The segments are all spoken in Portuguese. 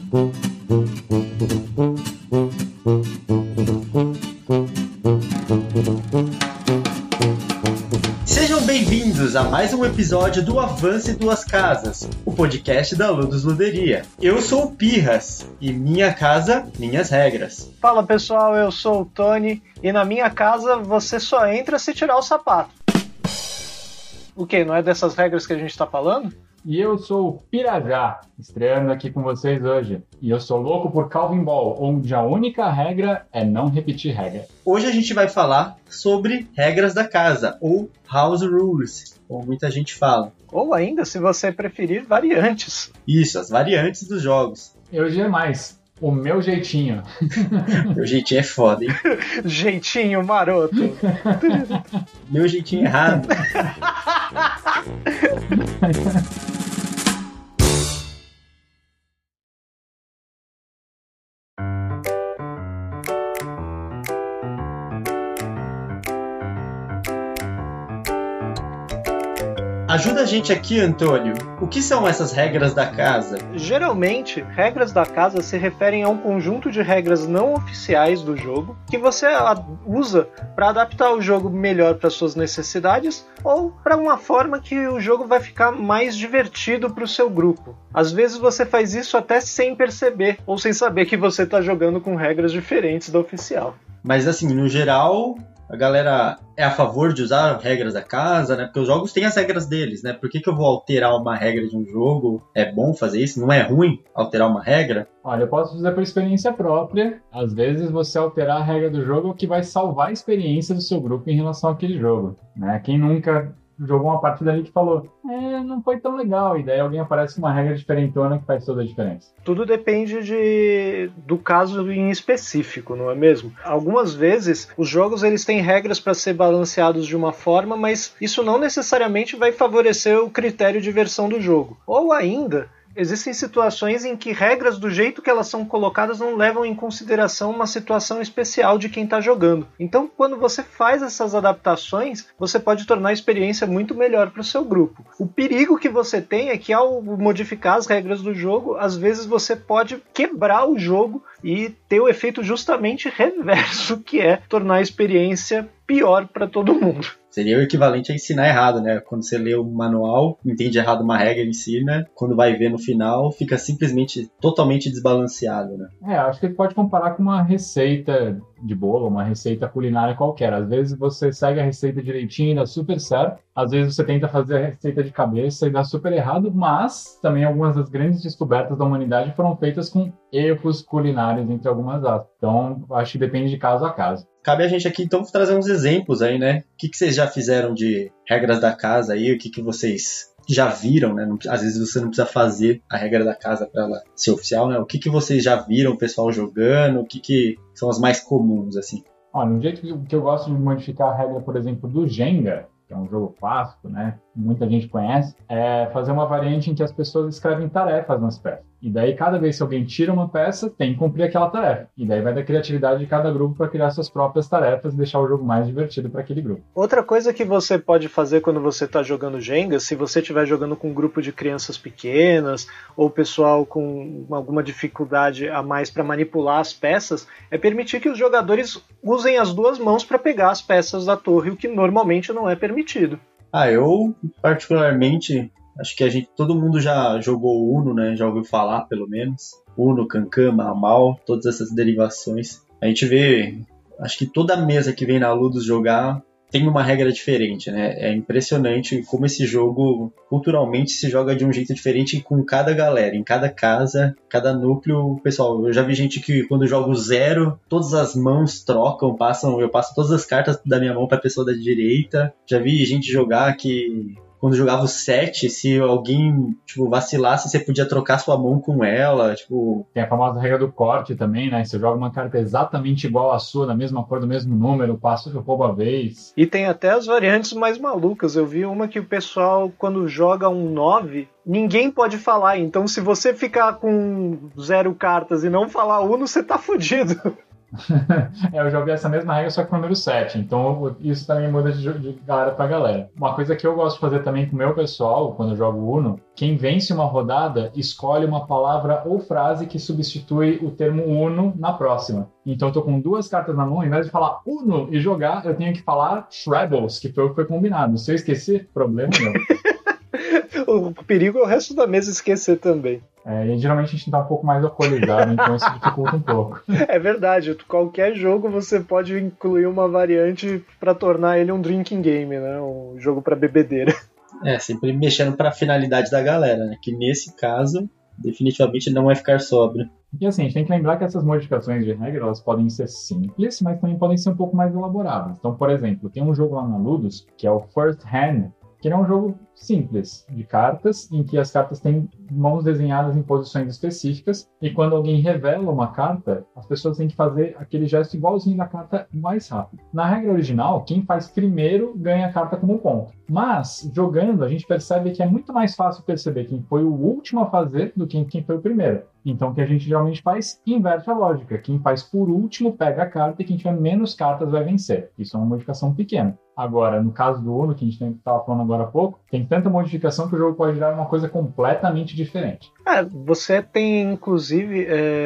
Sejam bem-vindos a mais um episódio do Avance Duas Casas, o podcast da Ludus Luderia. Eu sou o Pirras e minha casa, minhas regras. Fala pessoal, eu sou o Tony e na minha casa você só entra se tirar o sapato. O quê? Não é dessas regras que a gente tá falando? E eu sou o Pirajá, estreando aqui com vocês hoje. E eu sou louco por Calvin Ball, onde a única regra é não repetir regra. Hoje a gente vai falar sobre regras da casa, ou House Rules, como muita gente fala. Ou ainda, se você preferir, variantes. Isso, as variantes dos jogos. Eu diria mais, o meu jeitinho. Meu jeitinho é foda, hein? Jeitinho maroto. Meu jeitinho errado. Ajuda a gente aqui, Antônio. O que são essas regras da casa? Geralmente, regras da casa se referem a um conjunto de regras não oficiais do jogo que você usa para adaptar o jogo melhor para suas necessidades ou para uma forma que o jogo vai ficar mais divertido para o seu grupo. Às vezes você faz isso até sem perceber ou sem saber que você está jogando com regras diferentes da oficial. Mas assim, no geral, a galera é a favor de usar regras da casa, né? Porque os jogos têm as regras deles, né? Por que eu vou alterar uma regra de um jogo? É bom fazer isso? Não é ruim alterar uma regra? Olha, eu posso dizer por experiência própria. Às vezes você alterar a regra do jogo é o que vai salvar a experiência do seu grupo em relação àquele jogo, né? Quem nunca jogou uma partida ali que falou, não foi tão legal, e daí alguém aparece com uma regra diferentona que faz toda a diferença. Tudo depende do caso em específico, não é mesmo? Algumas vezes os jogos eles têm regras para ser balanceados de uma forma, mas isso não necessariamente vai favorecer o critério de versão do jogo. Ou ainda, existem situações em que regras do jeito que elas são colocadas não levam em consideração uma situação especial de quem está jogando. Então, quando você faz essas adaptações, você pode tornar a experiência muito melhor para o seu grupo. O perigo que você tem é que ao modificar as regras do jogo, às vezes você pode quebrar o jogo e ter o efeito justamente reverso, que é tornar a experiência pior para todo mundo. Seria o equivalente a ensinar errado, né? Quando você lê o manual, entende errado uma regra, ensina. Quando vai ver no final, fica simplesmente totalmente desbalanceado, né? Acho que ele pode comparar com uma receita de bolo, uma receita culinária qualquer. Às vezes você segue a receita direitinho e dá super certo. Às vezes você tenta fazer a receita de cabeça e dá super errado. Mas também algumas das grandes descobertas da humanidade foram feitas com erros culinários, entre algumas aspas. Então, acho que depende de caso a caso. Cabe a gente aqui, então, trazer uns exemplos aí, né? O que vocês já fizeram de regras da casa aí? O que vocês já viram, né? Às vezes você não precisa fazer a regra da casa para ela ser oficial, né? O que vocês já viram o pessoal jogando? O que são as mais comuns, assim? Olha, um jeito que eu gosto de modificar a regra, por exemplo, do Jenga, que é um jogo clássico, né? Muita gente conhece, é fazer uma variante em que as pessoas escrevem tarefas nas peças. E daí, cada vez que alguém tira uma peça, tem que cumprir aquela tarefa. E daí vai da criatividade de cada grupo para criar suas próprias tarefas e deixar o jogo mais divertido para aquele grupo. Outra coisa que você pode fazer quando você está jogando Jenga, se você estiver jogando com um grupo de crianças pequenas ou pessoal com alguma dificuldade a mais para manipular as peças, é permitir que os jogadores usem as duas mãos para pegar as peças da torre, o que normalmente não é permitido. Eu, particularmente, acho que todo mundo já jogou Uno, né? Já ouviu falar, pelo menos. Uno, Cancan, Mal, todas essas derivações. A gente vê, acho que toda mesa que vem na Ludus jogar tem uma regra diferente, né? É impressionante como esse jogo, culturalmente, se joga de um jeito diferente com cada galera, em cada casa, cada núcleo. Pessoal, eu já vi gente que quando joga o 0, todas as mãos trocam, eu passo todas as cartas da minha mão para a pessoa da direita. Já vi gente jogar que quando jogava o 7, se alguém, vacilasse, você podia trocar sua mão com ela, Tem a famosa regra do corte também, né? Você joga uma carta exatamente igual à sua, da mesma cor, do mesmo número, passa o roubo a vez. E tem até as variantes mais malucas. Eu vi uma que o pessoal, quando joga um 9, ninguém pode falar. Então, se você ficar com 0 cartas e não falar Uno, você tá fudido. Eu já vi essa mesma regra, só que com o número 7. Então, isso também muda de galera pra galera. Uma coisa que eu gosto de fazer também com o meu pessoal, quando eu jogo Uno, quem vence uma rodada, escolhe uma palavra ou frase que substitui o termo Uno na próxima. Então, eu tô com 2 cartas na mão, ao invés de falar Uno e jogar, eu tenho que falar Trebles, que foi o que foi combinado. Se eu esquecer, problema não. O perigo é o resto da mesa esquecer também. E geralmente a gente tá um pouco mais alcoolizado, então isso dificulta um pouco. É verdade, qualquer jogo você pode incluir uma variante para tornar ele um drinking game, né? Um jogo para bebedeira. Sempre mexendo pra finalidade da galera, né? Que nesse caso, definitivamente não é ficar sóbrio. E assim, a gente tem que lembrar que essas modificações de regra, elas podem ser simples, mas também podem ser um pouco mais elaboradas. Então, por exemplo, tem um jogo lá na Ludus, que é o First Hand, que é um jogo simples, de cartas, em que as cartas têm mãos desenhadas em posições específicas, e quando alguém revela uma carta, as pessoas têm que fazer aquele gesto igualzinho da carta mais rápido. Na regra original, quem faz primeiro ganha a carta como ponto. Mas, jogando, a gente percebe que é muito mais fácil perceber quem foi o último a fazer do que quem foi o primeiro. Então, o que a gente geralmente faz, inverte a lógica. Quem faz por último pega a carta e quem tiver menos cartas vai vencer. Isso é uma modificação pequena. Agora, no caso do Uno, que a gente estava falando agora há pouco, tem tanta modificação que o jogo pode virar uma coisa completamente diferente. Você tem, inclusive,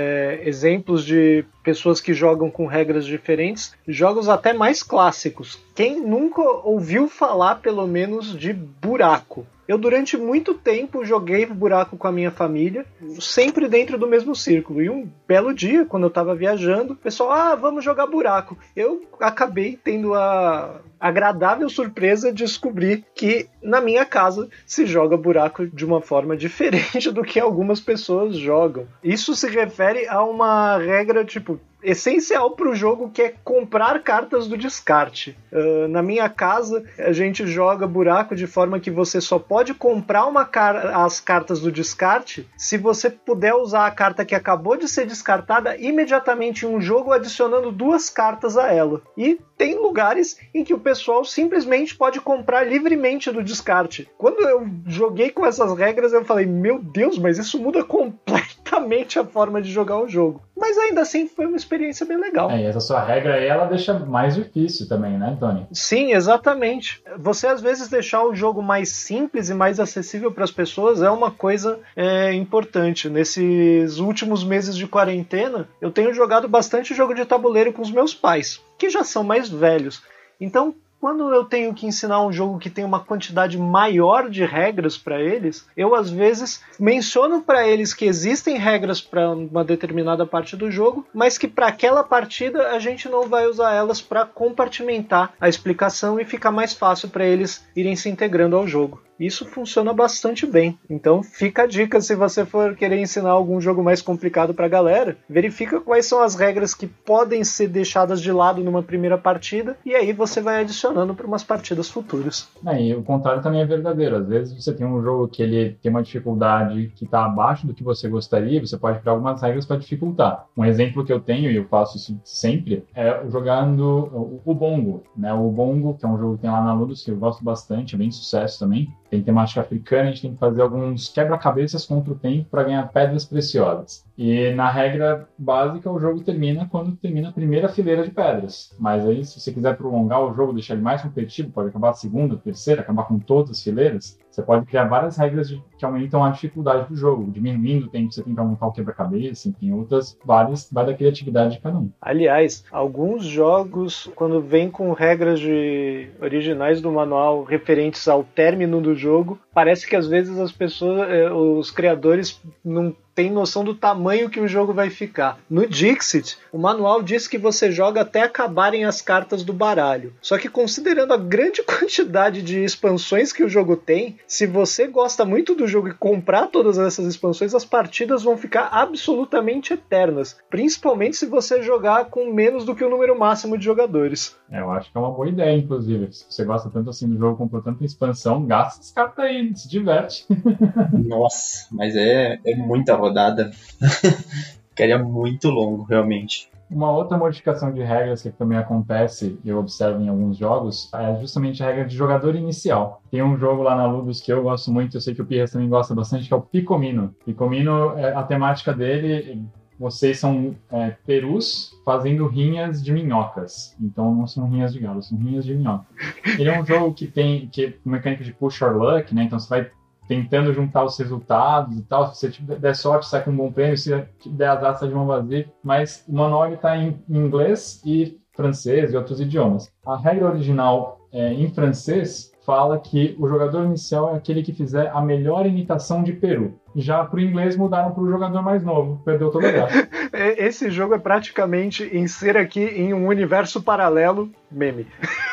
exemplos de pessoas que jogam com regras diferentes, jogos até mais clássicos. Quem nunca ouviu falar, pelo menos, de buraco? Eu, durante muito tempo, joguei buraco com a minha família, sempre dentro do mesmo círculo. E um belo dia, quando eu estava viajando, o pessoal, vamos jogar buraco. Eu acabei tendo a agradável surpresa de descobrir que na minha casa se joga buraco de uma forma diferente do que algumas pessoas jogam. Isso se refere a uma regra, essencial para o jogo, que é comprar cartas do descarte. Na minha casa, a gente joga buraco de forma que você só pode comprar as cartas do descarte se você puder usar a carta que acabou de ser descartada imediatamente em um jogo, adicionando 2 cartas a ela. E tem lugares em que o pessoal simplesmente pode comprar livremente do descarte. Quando eu joguei com essas regras, eu falei, meu Deus, mas isso muda completamente a forma de jogar o jogo. Mas ainda assim foi uma experiência bem legal. E essa sua regra aí, ela deixa mais difícil também, né, Tony? Sim, exatamente. Você às vezes deixar o jogo mais simples e mais acessível para as pessoas é uma coisa importante. Nesses últimos meses de quarentena, eu tenho jogado bastante jogo de tabuleiro com os meus pais, que já são mais velhos. Então, quando eu tenho que ensinar um jogo que tem uma quantidade maior de regras para eles, eu às vezes menciono para eles que existem regras para uma determinada parte do jogo, mas que para aquela partida a gente não vai usar elas para compartimentar a explicação e ficar mais fácil para eles irem se integrando ao jogo. Isso funciona bastante bem. Então fica a dica, se você for querer ensinar algum jogo mais complicado pra galera, verifica quais são as regras que podem ser deixadas de lado numa primeira partida, e aí você vai adicionando para umas partidas futuras. E o contrário também é verdadeiro. Às vezes você tem um jogo que ele tem uma dificuldade que está abaixo do que você gostaria, você pode criar algumas regras para dificultar. Um exemplo que eu tenho, e eu faço isso sempre, é jogando o Bongo, né? O Bongo, que é um jogo que tem lá na Ludus, que eu gosto bastante, é bem sucesso também. Tem temática africana, a gente tem que fazer alguns quebra-cabeças contra o tempo para ganhar pedras preciosas. E na regra básica, o jogo termina quando termina a primeira fileira de pedras. Mas aí, se você quiser prolongar o jogo, deixar ele mais competitivo, pode acabar a segunda, a terceira, acabar com todas as fileiras. Você pode criar várias regras que aumentam a dificuldade do jogo, diminuindo o tempo que você tem para montar o quebra-cabeça, enfim, outras várias, vai da criatividade de cada um. Aliás, alguns jogos, quando vêm com regras originais do manual referentes ao término do jogo, parece que às vezes as pessoas, os criadores não tem noção do tamanho que o jogo vai ficar. No Dixit, o manual diz que você joga até acabarem as cartas do baralho. Só que considerando a grande quantidade de expansões que o jogo tem, se você gosta muito do jogo e comprar todas essas expansões, as partidas vão ficar absolutamente eternas. Principalmente se você jogar com menos do que o número máximo de jogadores. Eu acho que é uma boa ideia, inclusive. Se você gosta tanto assim do jogo, comprou tanta expansão, gasta essas cartas aí, se diverte. Nossa, mas é muita rodada. Ficaria muito longo, realmente. Uma outra modificação de regras que também acontece, e eu observo em alguns jogos, é justamente a regra de jogador inicial. Tem um jogo lá na Ludus que eu gosto muito, eu sei que o Pirras também gosta bastante, que é o Picomino. Picomino, a temática dele vocês são perus fazendo rinhas de minhocas. Então não são rinhas de galo, são rinhas de minhoca. Ele é um jogo que tem mecânica de push or luck, né? Então você vai tentando juntar os resultados e tal. Se você der sorte, sai com um bom prêmio. Se der azar, sai de mão vazia. Mas o manual está em inglês e francês e outros idiomas. A regra original em francês fala que o jogador inicial é aquele que fizer a melhor imitação de peru. Já para o inglês mudaram para o jogador mais novo. Perdeu toda a graça. Esse jogo é praticamente inserir aqui em um universo paralelo meme.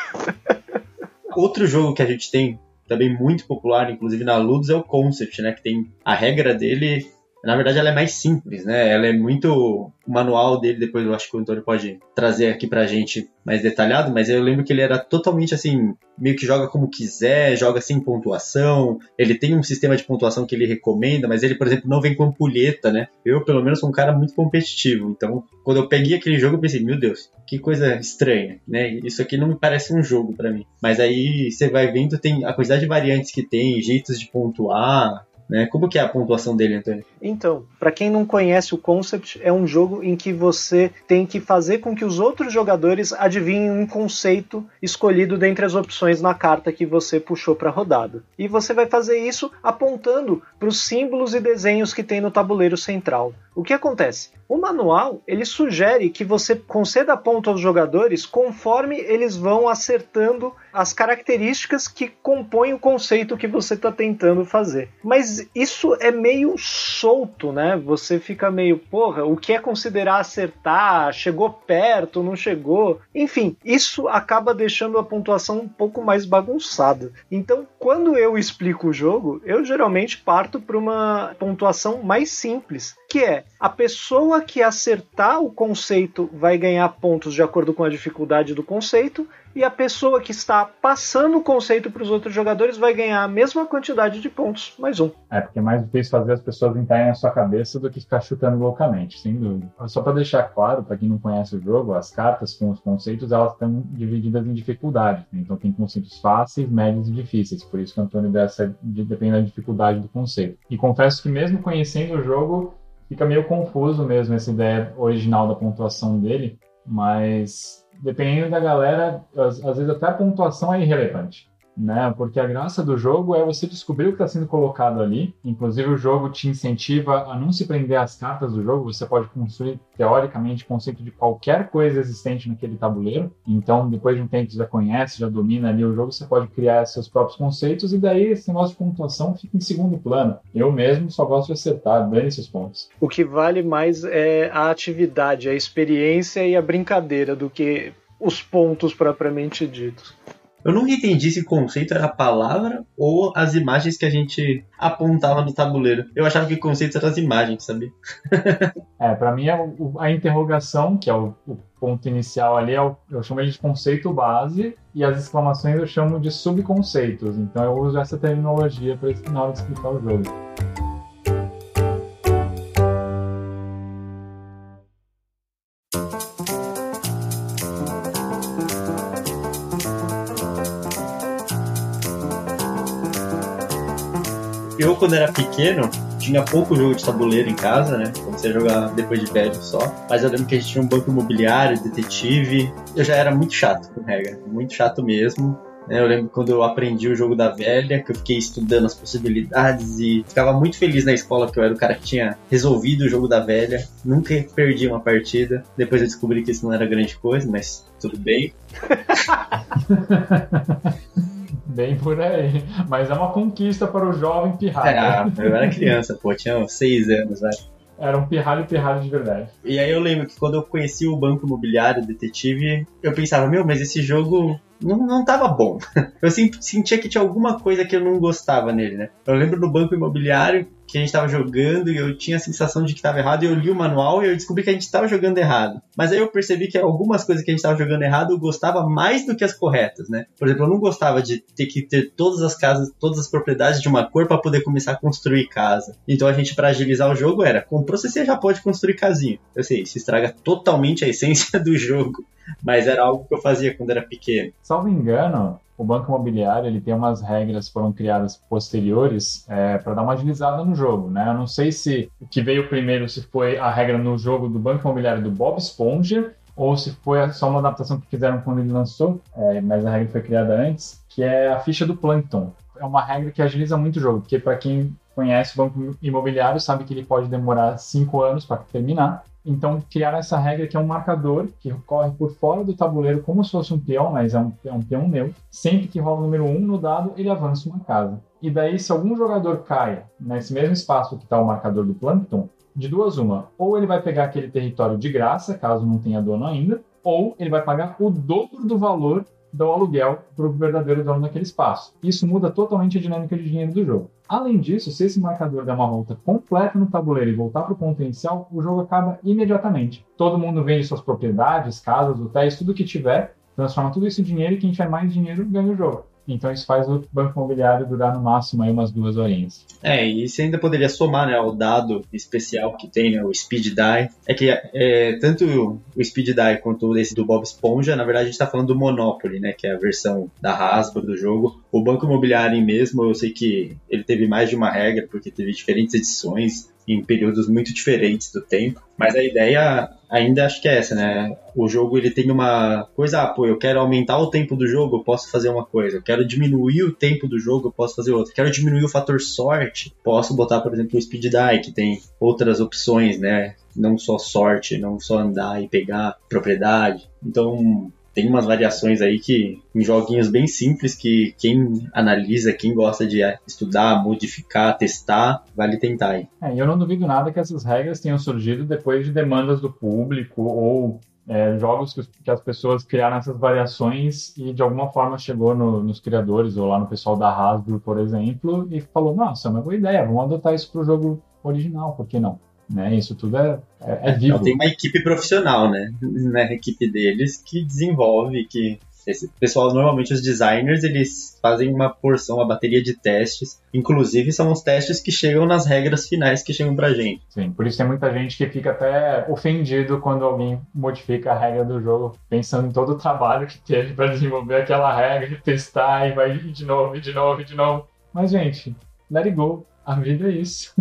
Outro jogo que a gente tem também muito popular, inclusive na Ludus, é o Concept, né? Que tem a regra dele. Na verdade, ela é mais simples, né? Ela é muito... O manual dele, depois eu acho que o Antônio pode trazer aqui pra gente mais detalhado, mas eu lembro que ele era totalmente assim, meio que joga como quiser, joga sem pontuação. Ele tem um sistema de pontuação que ele recomenda, mas ele, por exemplo, não vem com ampulheta, né? Eu, pelo menos, sou um cara muito competitivo. Então, quando eu peguei aquele jogo, eu pensei, meu Deus, que coisa estranha, né? Isso aqui não me parece um jogo pra mim. Mas aí você vai vendo, tem a quantidade de variantes que tem, jeitos de pontuar... Né? Como que é a pontuação dele, Antônio? Então, para quem não conhece o Concept, é um jogo em que você tem que fazer com que os outros jogadores adivinhem um conceito escolhido dentre as opções na carta que você puxou para a rodada. E você vai fazer isso apontando para os símbolos e desenhos que tem no tabuleiro central. O que acontece? O manual, ele sugere que você conceda ponto aos jogadores conforme eles vão acertando as características que compõem o conceito que você está tentando fazer. Mas isso é meio solto, né? Você fica meio, porra, o que é considerar acertar? Chegou perto, não chegou? Enfim, isso acaba deixando a pontuação um pouco mais bagunçada. Então, quando eu explico o jogo, eu geralmente parto para uma pontuação mais simples, que é a pessoa que acertar o conceito vai ganhar pontos de acordo com a dificuldade do conceito, e a pessoa que está passando o conceito para os outros jogadores vai ganhar a mesma quantidade de pontos, mais um. Porque é mais difícil fazer as pessoas entrarem na sua cabeça do que ficar chutando loucamente, sem dúvida. Só para deixar claro, para quem não conhece o jogo, as cartas com os conceitos, elas estão divididas em dificuldades, né? Então tem conceitos fáceis, médios e difíceis, por isso que o Antônio depende da dificuldade do conceito. E confesso que mesmo conhecendo o jogo, fica meio confuso mesmo essa ideia original da pontuação dele, mas dependendo da galera, às vezes até a pontuação é irrelevante, né? Porque a graça do jogo é você descobrir o que está sendo colocado ali. Inclusive o jogo te incentiva a não se prender às cartas do jogo. Você pode construir, teoricamente, conceito de qualquer coisa existente naquele tabuleiro. Então, depois de um tempo que você já conhece, já domina ali o jogo, você pode criar seus próprios conceitos, e daí esse negócio de pontuação fica em segundo plano. Eu mesmo só gosto de acertar, dane esses pontos. O que vale mais é a atividade, a experiência e a brincadeira do que os pontos propriamente ditos. Eu nunca entendi se o conceito era a palavra ou as imagens que a gente apontava no tabuleiro. Eu achava que o conceito eram as imagens, sabia? Pra mim a interrogação, que é o ponto inicial ali, eu chamo ele de conceito base, e as exclamações eu chamo de subconceitos. Então eu uso essa terminologia na hora de explicar o jogo. Eu, quando era pequeno, tinha pouco jogo de tabuleiro em casa, né? Comecei a jogar depois de velho só. Mas eu lembro que a gente tinha um banco imobiliário, detetive. Eu já era muito chato com regra, muito chato mesmo. Eu lembro quando eu aprendi o jogo da velha, que eu fiquei estudando as possibilidades e ficava muito feliz na escola, porque eu era o cara que tinha resolvido o jogo da velha. Nunca perdi uma partida. Depois eu descobri que isso não era grande coisa, mas tudo bem. Bem por aí. Mas é uma conquista para o jovem pirralho. Eu era criança, pô, tinha 6 anos, velho. Era um pirralho de verdade. E aí eu lembro que quando eu conheci o Banco Imobiliário Detetive, eu pensava, mas esse jogo não tava bom. Eu sentia que tinha alguma coisa que eu não gostava nele, né? Eu lembro no Banco Imobiliário que a gente tava jogando e eu tinha a sensação de que tava errado, e eu li o manual e eu descobri que a gente tava jogando errado. Mas aí eu percebi que algumas coisas que a gente tava jogando errado eu gostava mais do que as corretas, né? Por exemplo, eu não gostava de ter que ter todas as casas, todas as propriedades de uma cor para poder começar a construir casa. Então a gente, para agilizar o jogo, comprou, você já pode construir casinha. Eu sei, isso estraga totalmente a essência do jogo, mas era algo que eu fazia quando era pequeno. Salvo engano, o Banco Imobiliário ele tem umas regras que foram criadas posteriores para dar uma agilizada no jogo, né? Eu não sei se o que veio primeiro, se foi a regra no jogo do Banco Imobiliário do Bob Esponja, ou se foi só uma adaptação que fizeram quando ele lançou, mas a regra foi criada antes, que é a ficha do Plankton. É uma regra que agiliza muito o jogo, porque para quem conhece o Banco Imobiliário sabe que ele pode demorar 5 anos para terminar. Então, criaram essa regra que é um marcador que corre por fora do tabuleiro como se fosse um peão, mas é um peão neutro. Sempre que rola o número 1 no dado, ele avança uma casa. E daí, se algum jogador cai nesse mesmo espaço que está o marcador do Plankton, de duas uma, ou ele vai pegar aquele território de graça, caso não tenha dono ainda, ou ele vai pagar o dobro do valor do aluguel para o verdadeiro dono daquele espaço. Isso muda totalmente a dinâmica de dinheiro do jogo. Além disso, se esse marcador der uma volta completa no tabuleiro e voltar para o ponto inicial, o jogo acaba imediatamente. Todo mundo vende suas propriedades, casas, hotéis, tudo que tiver, transforma tudo isso em dinheiro e quem tiver mais dinheiro ganha o jogo. Então isso faz o Banco Imobiliário durar no máximo aí umas 2 horinhas. E você ainda poderia somar, né, o dado especial que tem, né, o Speed Die. É que tanto o Speed Die quanto esse do Bob Esponja, na verdade a gente está falando do Monopoly, né, que é a versão da Hasbro do jogo. O Banco Imobiliário mesmo, eu sei que ele teve mais de uma regra, porque teve diferentes edições em períodos muito diferentes do tempo, mas a ideia ainda acho que é essa, né? O jogo ele tem uma coisa, eu quero aumentar o tempo do jogo, eu posso fazer uma coisa, eu quero diminuir o tempo do jogo, eu posso fazer outra, quero diminuir o fator sorte, posso botar, por exemplo, o Speed Die, que tem outras opções, né? Não só sorte, não só andar e pegar propriedade, então tem umas variações aí que em joguinhos bem simples que quem analisa, quem gosta de estudar, modificar, testar, vale tentar aí. E eu não duvido nada que essas regras tenham surgido depois de demandas do público ou jogos que as pessoas criaram essas variações e de alguma forma chegou nos criadores ou lá no pessoal da Hasbro, por exemplo, e falou, nossa, é uma boa ideia, vamos adotar isso para o jogo original, por que não? Né? Isso tudo é vivo. Tem uma equipe profissional, né? Na equipe deles que desenvolve, que esse pessoal, normalmente os designers, eles fazem uma bateria de testes, inclusive são os testes que chegam nas regras finais que chegam pra gente. Sim, por isso tem muita gente que fica até ofendido quando alguém modifica a regra do jogo, pensando em todo o trabalho que teve para desenvolver aquela regra, testar e vai de novo, de novo, de novo. Mas, gente, let it go. A vida é isso.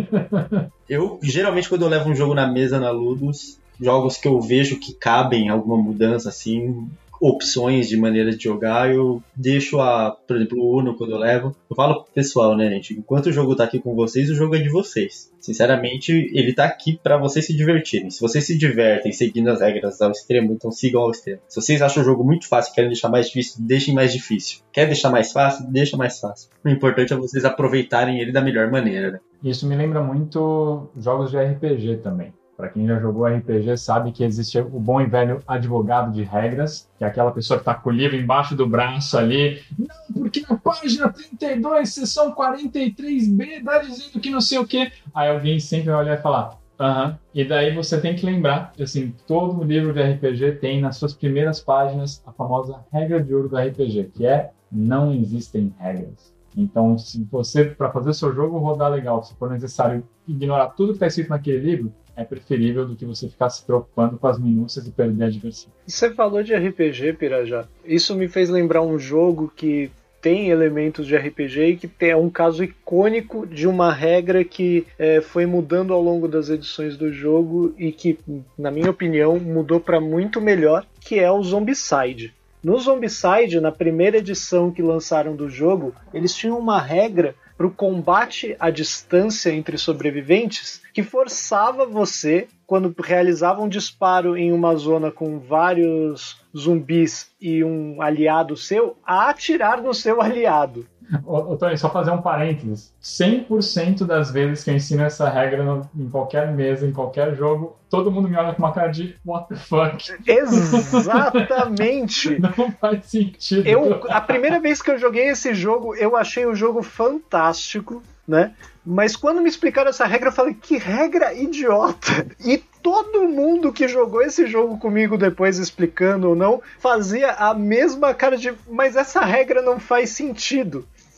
Eu, geralmente, quando eu levo um jogo na mesa na Ludus, jogos que eu vejo que cabem alguma mudança, assim, opções de maneira de jogar, eu deixo por exemplo, o Uno, quando eu levo, eu falo pro pessoal, né, gente, enquanto o jogo tá aqui com vocês, o jogo é de vocês. Sinceramente, ele tá aqui pra vocês se divertirem. Se vocês se divertem seguindo as regras ao extremo, então sigam ao extremo. Se vocês acham o jogo muito fácil e querem deixar mais difícil, deixem mais difícil. Quer deixar mais fácil? Deixa mais fácil. O importante é vocês aproveitarem ele da melhor maneira, né? Isso me lembra muito jogos de RPG também. Para quem já jogou RPG sabe que existe o bom e velho advogado de regras, que é aquela pessoa que está com o livro embaixo do braço ali. Não, porque na página 32, seção 43B, dá dizendo que não sei o quê. Aí alguém sempre vai olhar e falar, E daí você tem que lembrar, assim, todo livro de RPG tem nas suas primeiras páginas a famosa regra de ouro do RPG, que é não existem regras. Então, se você, para fazer o seu jogo rodar legal, se for necessário ignorar tudo que está escrito naquele livro, é preferível do que você ficar se preocupando com as minúcias e perder a diversão. Você falou de RPG, Pirajá. Isso me fez lembrar um jogo que tem elementos de RPG e que é um caso icônico de uma regra que foi mudando ao longo das edições do jogo e que, na minha opinião, mudou para muito melhor, que é o Zombicide. No Zombicide, na primeira edição que lançaram do jogo, eles tinham uma regra para o combate à distância entre sobreviventes que forçava você, quando realizava um disparo em uma zona com vários zumbis e um aliado seu, a atirar no seu aliado. Ô, Tony, só fazer um parênteses. 100% das vezes que eu ensino essa regra em qualquer mesa, em qualquer jogo, todo mundo me olha com uma cara de what the fuck? Exatamente! Não faz sentido. A primeira vez que eu joguei esse jogo, eu achei o jogo fantástico, né? Mas quando me explicaram essa regra, eu falei, que regra idiota! E todo mundo que jogou esse jogo comigo depois, explicando ou não, fazia a mesma cara de, mas essa regra não faz sentido.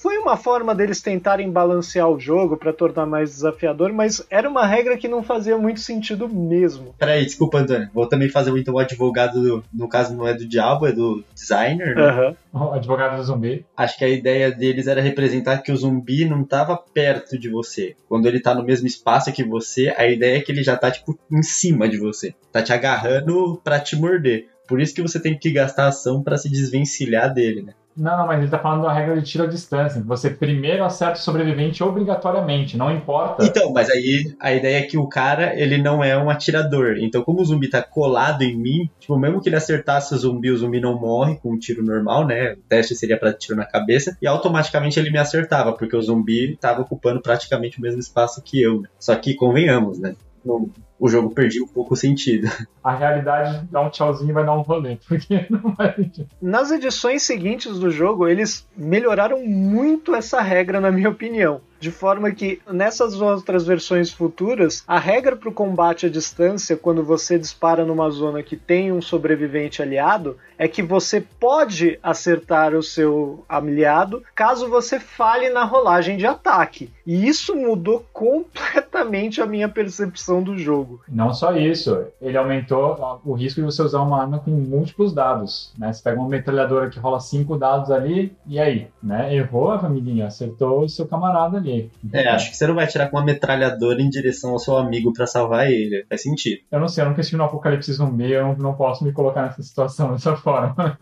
Foi uma forma deles tentarem balancear o jogo para tornar mais desafiador, mas era uma regra que não fazia muito sentido mesmo. Peraí, desculpa, Antônio. Vou também fazer então o advogado, no caso não é do diabo, é do designer, né? O advogado do zumbi. Acho que a ideia deles era representar que o zumbi não tava perto de você. Quando ele tá no mesmo espaço que você, a ideia é que ele já tá, tipo, em cima de você. Tá te agarrando pra te morder. Por isso que você tem que gastar ação pra se desvencilhar dele, né? Não, mas ele tá falando da regra de tiro à distância. Você primeiro acerta o sobrevivente obrigatoriamente, não importa. Então, mas aí a ideia é que o cara, ele não é um atirador. Então, como o zumbi tá colado em mim, tipo, mesmo que ele acertasse o zumbi não morre com um tiro normal, né? O teste seria pra tiro na cabeça. E automaticamente ele me acertava, porque o zumbi tava ocupando praticamente o mesmo espaço que eu, né? Só que, convenhamos, né? O jogo perdia um pouco o sentido. A realidade dá um tchauzinho e vai dar um rolê, porque não vai... Nas edições seguintes do jogo, eles melhoraram muito essa regra, na minha opinião. De forma que, nessas outras versões futuras, a regra para o combate à distância, quando você dispara numa zona que tem um sobrevivente aliado, é que você pode acertar o seu aliado caso você falhe na rolagem de ataque. E isso mudou completamente a minha percepção do jogo. Não só isso, ele aumentou o risco de você usar uma arma com múltiplos dados, né? Você pega uma metralhadora que rola 5 dados ali, e aí? Né? Errou, amiguinho, acertou o seu camarada ali. Acho que você não vai tirar com uma metralhadora em direção ao seu amigo pra salvar ele. Faz sentido. Eu não sei, eu nunca estive no apocalipse zumbi, eu não posso me colocar nessa situação dessa forma.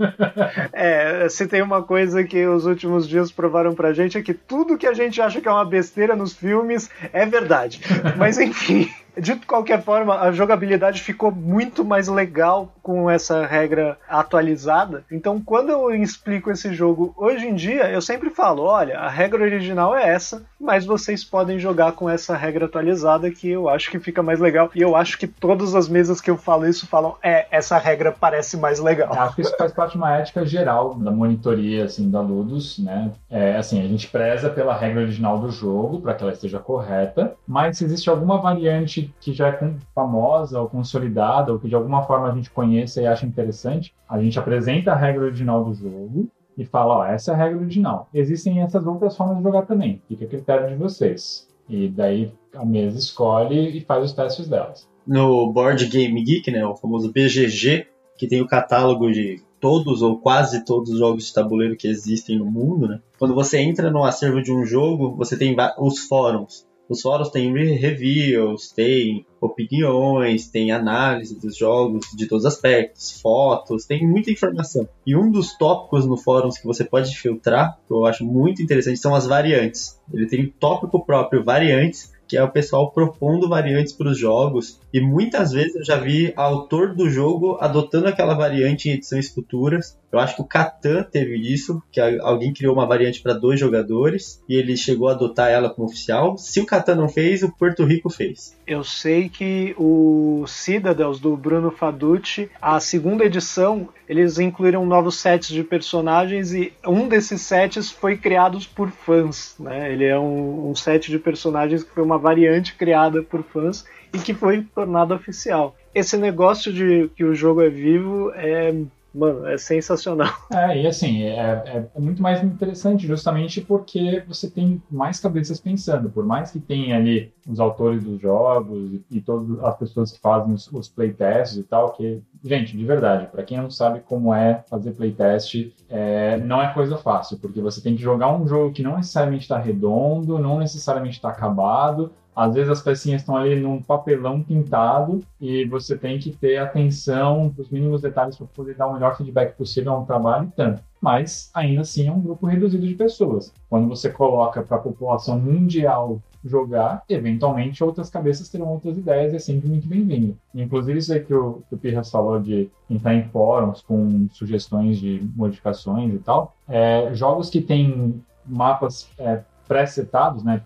Se tem uma coisa que os últimos dias provaram pra gente é que tudo que a gente acha que é uma besteira nos filmes é verdade. Mas enfim... De qualquer forma, a jogabilidade ficou muito mais legal com essa regra atualizada. Então, quando eu explico esse jogo hoje em dia, eu sempre falo, olha, a regra original é essa, mas vocês podem jogar com essa regra atualizada que eu acho que fica mais legal. E eu acho que todas as mesas que eu falo isso falam, essa regra parece mais legal. Eu acho que isso faz parte de uma ética geral da monitoria, assim, da Ludus, né? A gente preza pela regra original do jogo, para que ela esteja correta, mas se existe alguma variante que já é famosa ou consolidada, ou que de alguma forma a gente conheça e acha interessante, a gente apresenta a regra original do jogo e fala, essa é a regra original. Existem essas outras formas de jogar também, fica a critério de vocês. E daí a mesa escolhe e faz os testes delas. No Board Game Geek, né, o famoso BGG, que tem o catálogo de todos ou quase todos os jogos de tabuleiro que existem no mundo, né? Quando você entra no acervo de um jogo, você tem os fóruns. Os fóruns têm reviews, tem opiniões, tem análise dos jogos de todos os aspectos, fotos, tem muita informação. E um dos tópicos no fóruns que você pode filtrar, que eu acho muito interessante, são as variantes. Ele tem um tópico próprio, variantes, que é o pessoal propondo variantes para os jogos, e muitas vezes eu já vi autor do jogo adotando aquela variante em edições futuras. Eu acho que o Catan teve isso, que alguém criou uma variante para 2 jogadores, e ele chegou a adotar ela como oficial. Se o Catan não fez, o Porto Rico fez. Eu sei que o Citadels, do Bruno Faducci, a segunda edição, eles incluíram novos sets de personagens, e um desses sets foi criado por fãs, né? Ele é um set de personagens que foi uma variante criada por fãs e que foi tornado oficial. Esse negócio de que o jogo é vivo é sensacional. E assim, é muito mais interessante justamente porque você tem mais cabeças pensando. Por mais que tenha ali os autores dos jogos e todas as pessoas que fazem os playtests e tal, que, gente, de verdade, para quem não sabe como é fazer playtest, não é coisa fácil, porque você tem que jogar um jogo que não necessariamente está redondo, não necessariamente está acabado. Às vezes as pecinhas estão ali num papelão pintado e você tem que ter atenção para os mínimos detalhes para poder dar o melhor feedback possível a um trabalho e tanto. Mas, ainda assim, é um grupo reduzido de pessoas. Quando você coloca para a população mundial jogar, eventualmente outras cabeças terão outras ideias e é sempre muito bem-vindo. Inclusive isso aí que o Pirras falou de entrar em fóruns com sugestões de modificações e tal, jogos que têm mapas pré-setados, né,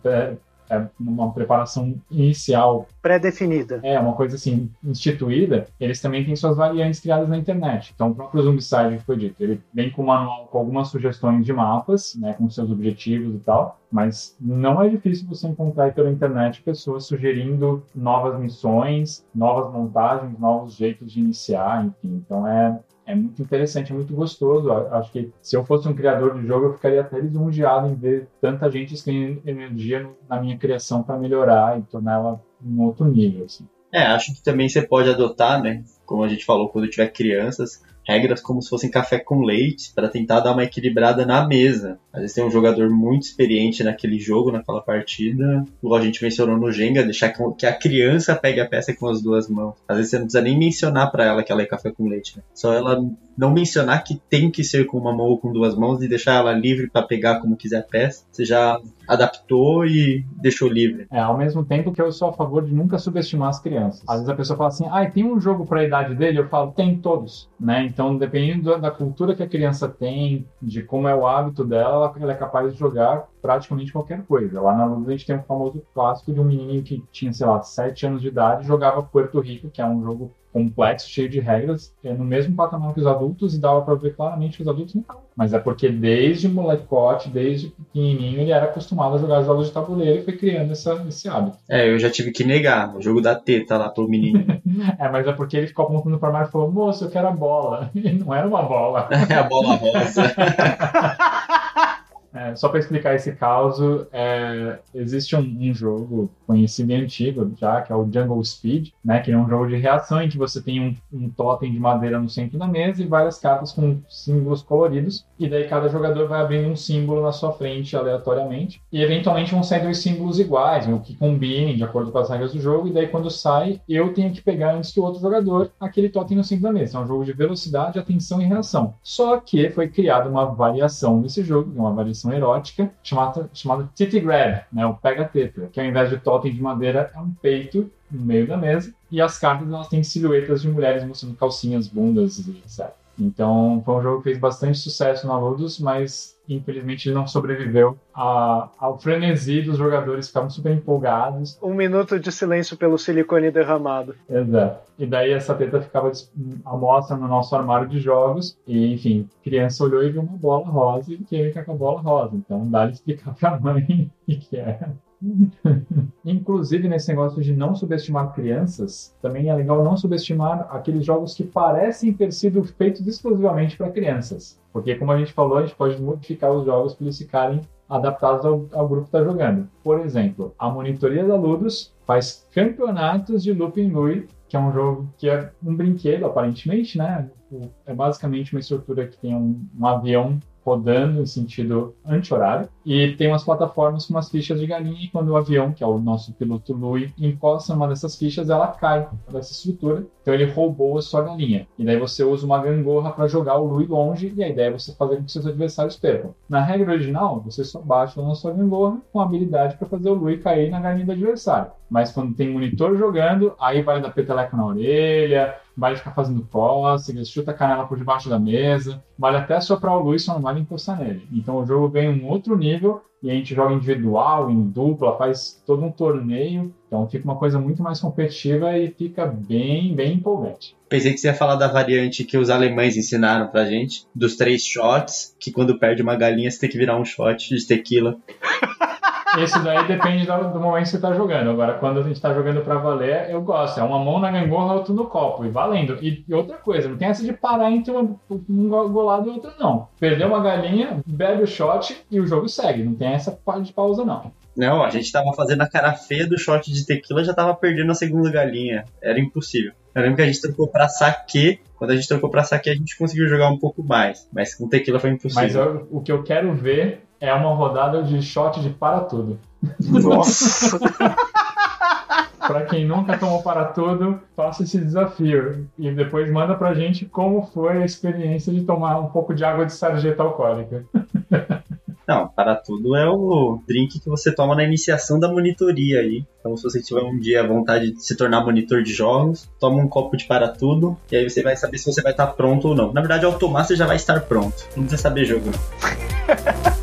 uma preparação inicial pré-definida. Uma coisa assim, instituída, eles também têm suas variantes criadas na internet. Então, o próprio Zombicide, que foi dito, ele vem com um manual com algumas sugestões de mapas, né, com seus objetivos e tal, mas não é difícil você encontrar aí pela internet pessoas sugerindo novas missões, novas montagens, novos jeitos de iniciar, enfim. Então, é É muito interessante, é muito gostoso. Acho que se eu fosse um criador de jogo, eu ficaria até lisonjeado em ver tanta gente expendendo energia na minha criação para melhorar e tornar ela um outro nível, assim. Acho que também você pode adotar, né? Como a gente falou, quando tiver crianças, regras como se fossem café com leite, para tentar dar uma equilibrada na mesa. Às vezes tem um jogador muito experiente naquele jogo, naquela partida, igual a gente mencionou no Jenga, deixar que a criança pegue a peça com as duas mãos. Às vezes você não precisa nem mencionar para ela que ela é café com leite, né? Só ela não mencionar que tem que ser com uma mão ou com duas mãos e deixar ela livre para pegar como quiser a peça. Você já adaptou e deixou livre. Ao mesmo tempo que eu sou a favor de nunca subestimar as crianças. Às vezes a pessoa fala assim, tem um jogo para a idade dele? Eu falo, tem todos, né? Então, dependendo da cultura que a criança tem, de como é o hábito dela, ela é capaz de jogar praticamente qualquer coisa. Lá na Luz a gente tem um famoso clássico de um menininho que tinha, 7 anos de idade, jogava Puerto Rico, que é um jogo complexo, cheio de regras, no mesmo patamar que os adultos, e dava para ver claramente que os adultos não estavam. Mas é porque desde molecote, desde pequenininho, ele era acostumado a jogar jogos de tabuleiro e foi criando esse hábito. Eu já tive que negar o jogo da teta lá pro menino. Mas é porque ele ficou apontando para o armário e falou, moço, eu quero a bola. E não era uma bola. É a bola rosa. Só para explicar esse caso, existe um jogo conhecido e antigo já, que é o Jungle Speed, né, que é um jogo de reação em que você tem um totem de madeira no centro da mesa e várias cartas com símbolos coloridos, e daí cada jogador vai abrindo um símbolo na sua frente aleatoriamente, e eventualmente vão sair 2 símbolos iguais, ou que combinem de acordo com as regras do jogo, e daí quando sai, eu tenho que pegar antes que o outro jogador aquele totem no centro da mesa. É um jogo de velocidade, atenção e reação. Só que foi criada uma variação desse jogo, uma variação erótica, chamada Titty Grab, né, o pega-teta, que ao invés de totem de madeira é um peito no meio da mesa, e as cartas elas têm silhuetas de mulheres mostrando calcinhas, bundas e etc. Então foi um jogo que fez bastante sucesso na Ludus, mas infelizmente ele não sobreviveu ao frenesi dos jogadores, ficavam super empolgados. 1 minuto de silêncio pelo silicone derramado. Exato. E daí essa teta ficava à mostra no nosso armário de jogos, e enfim, a criança olhou e viu uma bola rosa e queria ficar com a bola rosa. Então dá-lhe explicar pra mãe o que é. Inclusive, nesse negócio de não subestimar crianças, também é legal não subestimar aqueles jogos que parecem ter sido feitos exclusivamente para crianças, porque como a gente falou, a gente pode modificar os jogos para eles ficarem adaptados ao grupo que está jogando. Por exemplo, a monitoria da Ludus faz campeonatos de Looping Louie, que é um jogo que é um brinquedo, aparentemente, né? É basicamente uma estrutura que tem um avião rodando em sentido anti-horário, e tem umas plataformas com umas fichas de galinha, e quando o avião, que é o nosso piloto Louie, encosta uma dessas fichas, ela cai dessa estrutura. Então ele roubou a sua galinha. E daí você usa uma gangorra para jogar o Louie longe, e a ideia é você fazer com que seus adversários percam. Na regra original, você só bate na sua gangorra com a habilidade para fazer o Louie cair na galinha do adversário. Mas quando tem monitor jogando, aí vale dar peteleco na orelha, vale ficar fazendo cócegas, chuta a canela por debaixo da mesa, vale até soprar o Louie, só não vale encostar nele. Então o jogo vem um outro nível, e a gente joga individual, em dupla, faz todo um torneio, então fica uma coisa muito mais competitiva e fica bem, bem empolgante. Pensei que você ia falar da variante que os alemães ensinaram pra gente, dos 3 shots, que quando perde uma galinha você tem que virar um shot de tequila. Esse daí depende do momento que você tá jogando. Agora, quando a gente tá jogando pra valer, eu gosto. É uma mão na gangorra, outra no copo, e valendo. E outra coisa, não tem essa de parar entre um golado e outro, não. Perdeu uma galinha, bebe o shot e o jogo segue. Não tem essa parte de pausa, não. Não, a gente tava fazendo a cara feia do shot de tequila, já tava perdendo a segunda galinha. Era impossível. Eu lembro que a gente trocou pra saquê. Quando a gente trocou pra saquê, a gente conseguiu jogar um pouco mais. Mas com tequila foi impossível. Mas o que eu quero ver é uma rodada de shot de para tudo. Nossa! Pra quem nunca tomou para tudo, faça esse desafio. E depois manda pra gente como foi a experiência de tomar um pouco de água de sarjeta alcoólica. Não, para tudo é o drink que você toma na iniciação da monitoria aí. Então, se você tiver um dia a vontade de se tornar monitor de jogos, toma um copo de para tudo, e aí você vai saber se você vai estar pronto ou não. Na verdade, ao tomar, você já vai estar pronto. Não precisa saber jogo, não.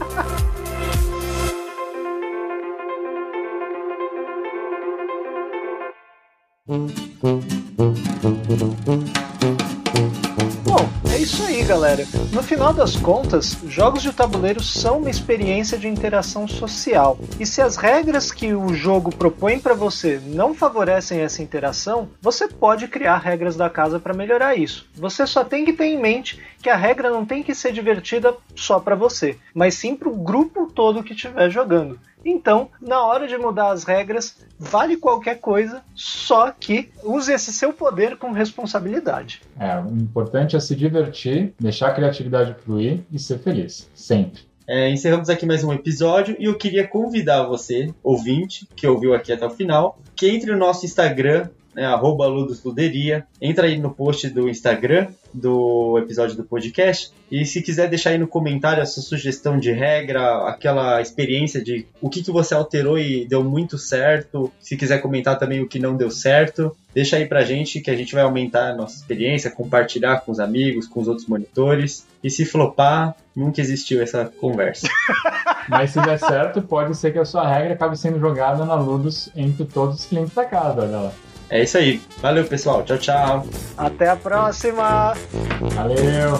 Bom, é isso aí, galera. No final das contas, jogos de tabuleiro são uma experiência de interação social. E se as regras que o jogo propõe para você não favorecem essa interação, você pode criar regras da casa para melhorar isso. Você só tem que ter em mente que a regra não tem que ser divertida só para você, mas sim para o grupo todo que estiver jogando. Então, na hora de mudar as regras, vale qualquer coisa, só que use esse seu poder com responsabilidade. O importante é se divertir, deixar a criatividade fluir e ser feliz, sempre. Encerramos aqui mais um episódio e eu queria convidar você, ouvinte, que ouviu aqui até o final, que entre no nosso Instagram, @ludosluderia, entra aí no post do Instagram do episódio do podcast e se quiser deixar aí no comentário a sua sugestão de regra, aquela experiência de o que você alterou e deu muito certo, se quiser comentar também o que não deu certo, deixa aí pra gente que a gente vai aumentar a nossa experiência, compartilhar com os amigos, com os outros monitores e se flopar, nunca existiu essa conversa. Mas se der certo, pode ser que a sua regra acabe sendo jogada na Ludus entre todos os clientes da casa, olha lá. É isso aí. Valeu, pessoal. Tchau, tchau. Até a próxima. Valeu.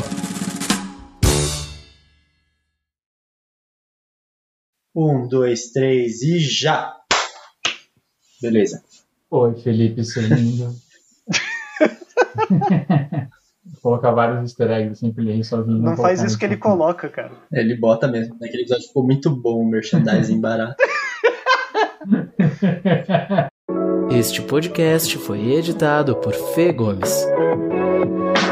1, 2, 3 e já! Beleza. Oi, Felipe, seu lindo. Vou colocar vários easter eggs assim pra ele rir sozinho. Não faz isso que ele coloca, cara. Ele bota mesmo. Naquele episódio ficou muito bom o merchandising barato. Este podcast foi editado por Fê Gomes.